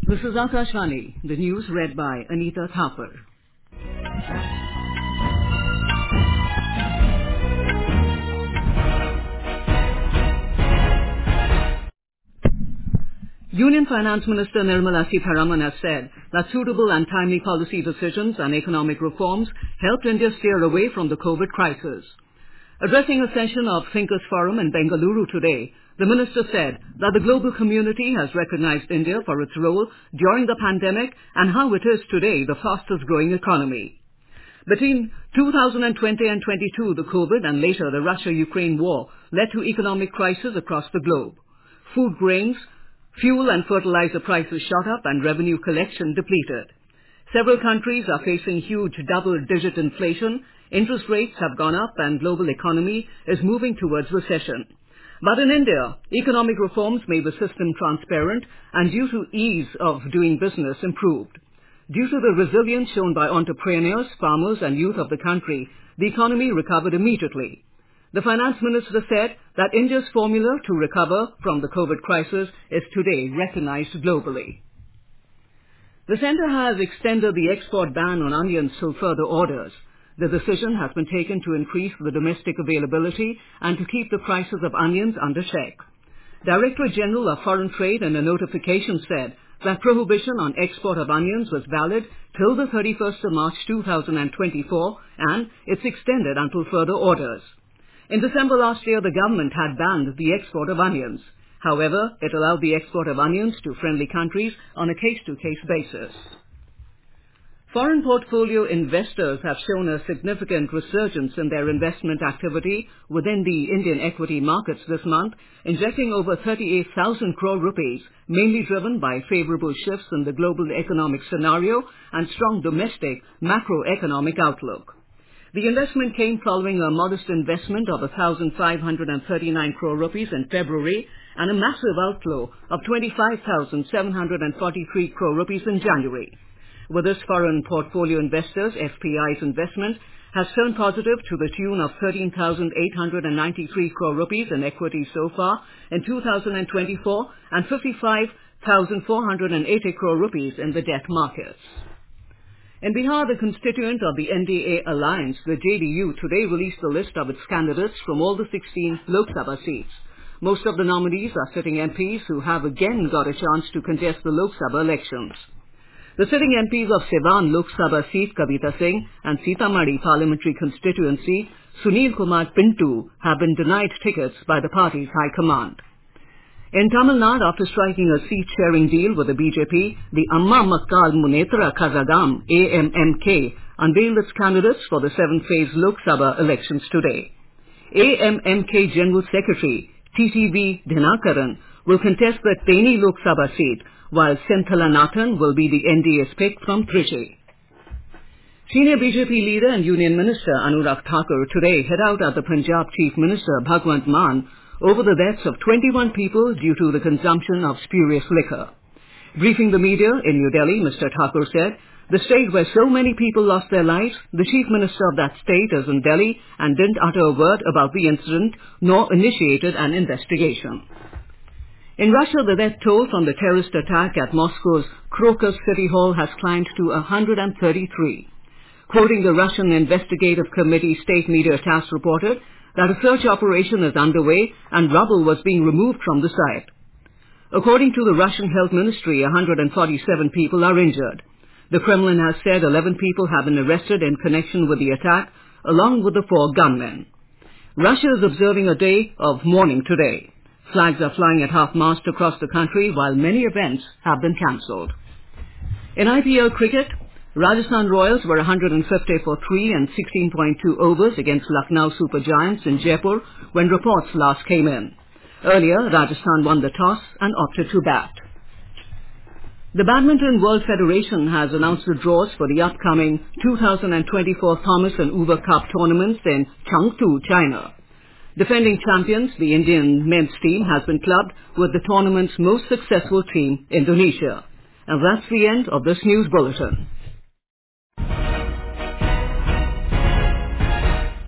This is Akashvani, the news read by Anita Thapar. Union Finance Minister Nirmala Sitharaman has said that suitable and timely policy decisions and economic reforms helped India steer away from the COVID crisis. Addressing a session of Thinkers Forum in Bengaluru today, the minister said that the global community has recognized India for its role during the pandemic and how it is today the fastest growing economy. Between 2020 and 22, the COVID and later the Russia-Ukraine war led to economic crisis across the globe. Food grains, fuel and fertilizer prices shot up and revenue collection depleted. Several countries are facing huge double-digit inflation, interest rates have gone up and global economy is moving towards recession. But in India, economic reforms made the system transparent and due to ease of doing business improved. Due to the resilience shown by entrepreneurs, farmers and youth of the country, the economy recovered immediately. The finance minister said that India's formula to recover from the COVID crisis is today recognized globally. The centre has extended the export ban on onions till further orders. The decision has been taken to increase the domestic availability and to keep the prices of onions under check. Directorate General of Foreign Trade in a notification said that prohibition on export of onions was valid till the 31st of March 2024 and it's extended until further orders. In December last year, the government had banned the export of onions. However, it allowed the export of onions to friendly countries on a case-to-case basis. Foreign portfolio investors have shown a significant resurgence in their investment activity within the Indian equity markets this month, injecting over 38,000 crore rupees, mainly driven by favorable shifts in the global economic scenario and strong domestic macroeconomic outlook. The investment came following a modest investment of 1,539 crore rupees in February and a massive outflow of 25,743 crore rupees in January. With this, foreign portfolio investors, FPI's investment has turned positive to the tune of 13,893 crore rupees in equity so far in 2024 and 55,480 crore rupees in the debt markets. In Bihar, the constituent of the NDA alliance, the JDU, today released the list of its candidates from all the 16 Lok Sabha seats. Most of the nominees are sitting MPs who have again got a chance to contest the Lok Sabha elections. The sitting MPs of Siwan Lok Sabha seat, Kavita Singh, and Sitamarhi parliamentary constituency, Sunil Kumar Pintu, have been denied tickets by the party's high command. In Tamil Nadu, after striking a seat-sharing deal with the BJP, the Amma Makkal Munetra Kazhagam AMMK unveiled its candidates for the seventh-phase Lok Sabha elections today. AMMK General Secretary TTV Dhinakaran will contest the Teni Lok Sabha seat, while Senthala Nathan will be the NDA's pick from Trichy. Senior BJP leader and Union Minister Anurag Thakur today hit out at the Punjab Chief Minister Bhagwant Mann over the deaths of 21 people due to the consumption of spurious liquor. Briefing the media in New Delhi, Mr. Thakur said, the state where so many people lost their lives, the Chief Minister of that state is in Delhi and didn't utter a word about the incident nor initiated an investigation. In Russia, the death toll from the terrorist attack at Moscow's Crocus City Hall has climbed to 133. Quoting the Russian Investigative Committee, state media TASS reported that a search operation is underway and rubble was being removed from the site. According to the Russian Health Ministry, 147 people are injured. The Kremlin has said 11 people have been arrested in connection with the attack, along with the 4 gunmen. Russia is observing a day of mourning today. Flags are flying at half-mast across the country while many events have been cancelled. In IPL cricket, Rajasthan Royals were 150 for 3 and 16.2 overs against Lucknow Super Giants in Jaipur when reports last came in. Earlier, Rajasthan won the toss and opted to bat. The Badminton World Federation has announced the draws for the upcoming 2024 Thomas and Uber Cup tournaments in Chengdu, China. Defending champions, the Indian men's team has been clubbed with the tournament's most successful team, Indonesia. And that's the end of this news bulletin.